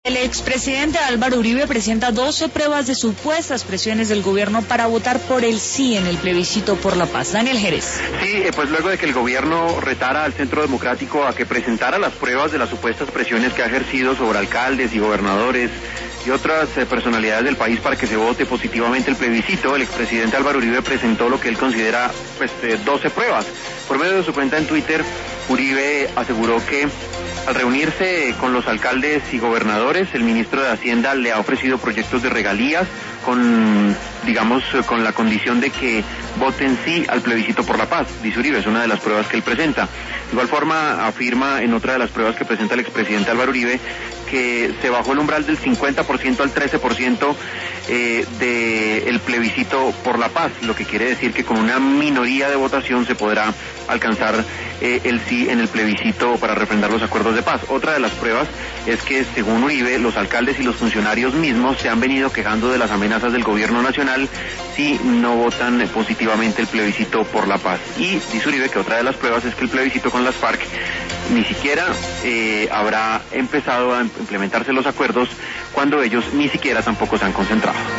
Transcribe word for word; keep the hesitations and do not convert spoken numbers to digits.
El expresidente Álvaro Uribe presenta doce pruebas de supuestas presiones del gobierno para votar por el sí en el plebiscito por la paz. Daniel Jerez. Sí, pues luego de que el gobierno retara al Centro Democrático a que presentara las pruebas de las supuestas presiones que ha ejercido sobre alcaldes y gobernadores y otras eh, personalidades del país para que se vote positivamente el plebiscito, el expresidente Álvaro Uribe presentó lo que él considera pues eh, doce pruebas. Por medio de su cuenta en Twitter, Uribe aseguró que al reunirse con los alcaldes y gobernadores, el ministro de Hacienda le ha ofrecido proyectos de regalías con, digamos, con la condición de que voten sí al plebiscito por la paz. Dice Uribe, es una de las pruebas que él presenta. De igual forma, afirma en otra de las pruebas que presenta el expresidente Álvaro Uribe que se bajó el umbral del cincuenta por ciento al trece por ciento eh, del plebiscito por la paz, lo que quiere decir que con una minoría de votación se podrá alcanzar eh, el sí en el plebiscito para refrendar los acuerdos de paz. Otra de las pruebas es que, según Uribe, los alcaldes y los funcionarios mismos se han venido quejando de las amenazas del gobierno nacional si no votan positivamente el plebiscito por la paz. Y dice Uribe que otra de las pruebas es que el plebiscito con las FARC ni siquiera eh, habrá empezado a implementarse los acuerdos cuando ellos ni siquiera tampoco se han concentrado.